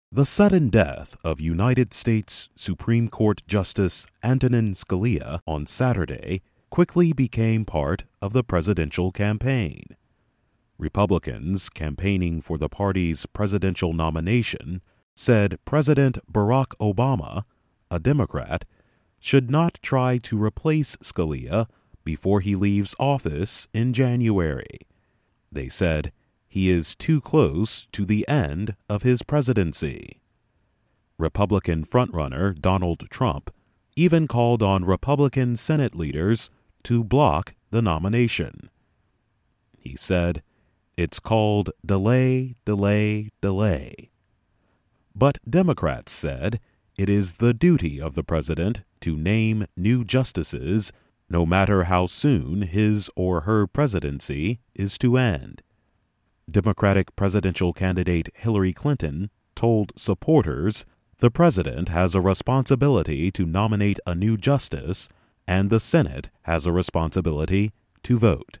The sudden death of United States Supreme Court Justice Antonin Scalia on Saturday quickly became part of the presidential campaign. Republicans campaigning for the party's presidential nomination said President Barack Obama, a Democrat, should not try to replace Scalia before he leaves office in January. They said he is too close to the end of his presidency. Republican frontrunner Donald Trump even called on Republican Senate leaders to block the nomination. He said, "It's called delay, delay, delay." But Democrats said it is the duty of the president to name new justices, no matter how soon his or her presidency is to end. Democratic presidential candidate Hillary Clinton told supporters the president has a responsibility to nominate a new justice and the Senate has a responsibility to vote.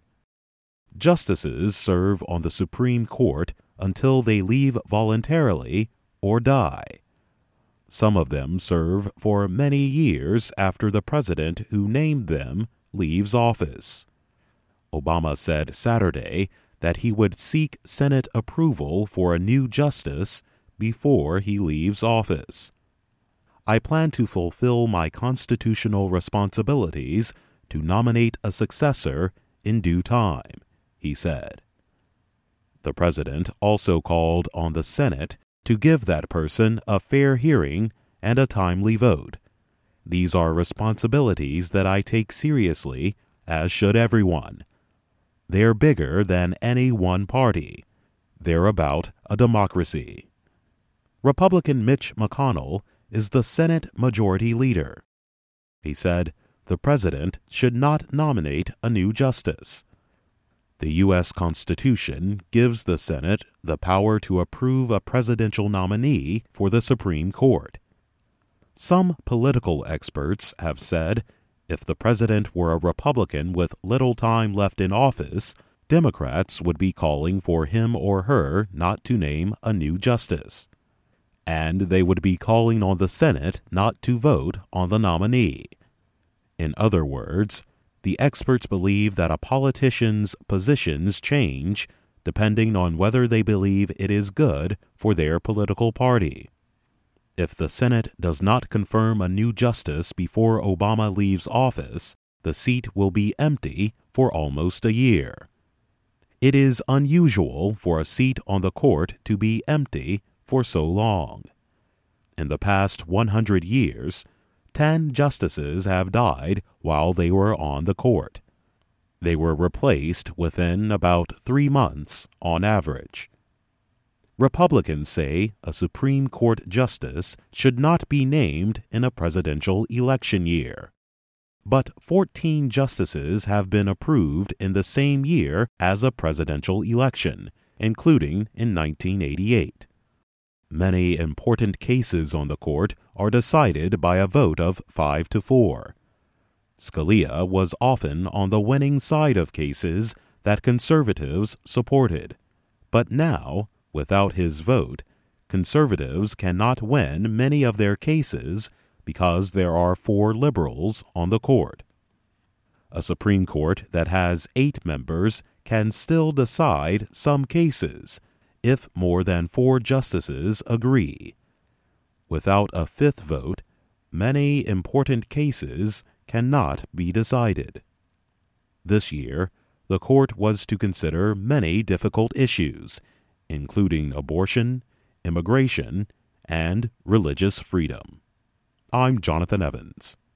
Justices serve on the Supreme Court until they leave voluntarily or die. Some of them serve for many years after the president who named them leaves office. Obama said Saturday that he would seek Senate approval for a new justice before he leaves office. "I plan to fulfill my constitutional responsibilities to nominate a successor in due time," he said. The president also called on the Senate to give that person a fair hearing and a timely vote. "These are responsibilities that I take seriously, as should everyone. They're bigger than any one party. They're about a democracy." Republican Mitch McConnell is the Senate Majority Leader. He said the president should not nominate a new justice. The U.S. Constitution gives the Senate the power to approve a presidential nominee for the Supreme Court. Some political experts have said if the president were a Republican with little time left in office, Democrats would be calling for him or her not to name a new justice. And they would be calling on the Senate not to vote on the nominee. In other words, the experts believe that a politician's positions change depending on whether they believe it is good for their political party. If the Senate does not confirm a new justice before Obama leaves office, the seat will be empty for almost a year. It is unusual for a seat on the court to be empty for so long. In the past 100 years, 10 justices have died while they were on the court. They were replaced within about 3 months on average. Republicans say a Supreme Court justice should not be named in a presidential election year. But 14 justices have been approved in the same year as a presidential election, including in 1988. Many important cases on the court are decided by a vote of 5-4. Scalia was often on the winning side of cases that conservatives supported. But now, without his vote, conservatives cannot win many of their cases because there are 4 liberals on the court. A Supreme Court that has 8 members can still decide some cases if more than 4 justices agree. Without a 5th vote, many important cases cannot be decided. This year, the court was to consider many difficult issues, including abortion, immigration, and religious freedom. I'm Jonathan Evans.